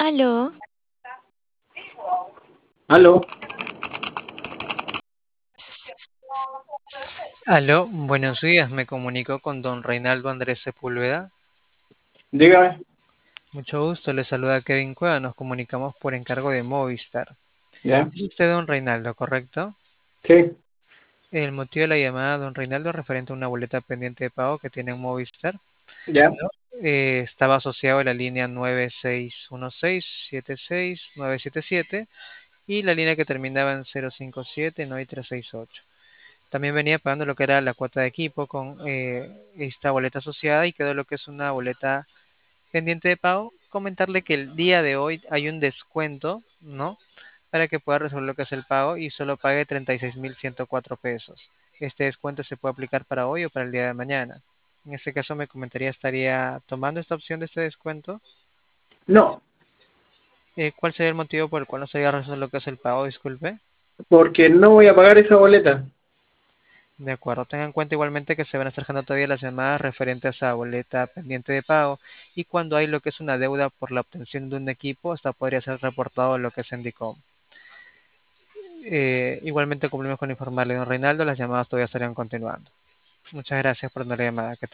Aló, Aló, Aló, buenos días, me comunico con don Reinaldo Andrés Sepúlveda. dígame. Mucho gusto, le saluda Kevin Cueva, nos comunicamos por encargo de Movistar. ¿Ya? Es usted don Reinaldo, ¿correcto? Sí, El motivo de la llamada, don Reinaldo, es referente a una boleta pendiente de pago que tiene en Movistar. ya, ¿No? Estaba asociado a la línea 9616769977 y la línea que terminaba en 057 ¿no? y 368. También venía pagando lo que era la cuota de equipo con esta boleta asociada y quedó lo que es una boleta pendiente de pago. Comentarle que el día de hoy hay un descuento, ¿no? Para que pueda resolver lo que es el pago y solo pague 36.104 pesos. Este descuento se puede aplicar para hoy o para el día de mañana. En este caso me comentaría, ¿estaría tomando esta opción de este descuento? no, ¿Cuál sería el motivo por el cual no se haya resuelto lo que es el pago? Disculpe. porque no voy a pagar esa boleta. De acuerdo, tengan en cuenta igualmente que se van a estar generando todavía las llamadas referentes a esa boleta pendiente de pago y cuando hay lo que es una deuda por la obtención de un equipo, hasta podría ser reportado lo que se indicó. Igualmente cumplimos con informarle, don Reinaldo, las llamadas todavía estarían continuando. Muchas gracias por la llamada. Que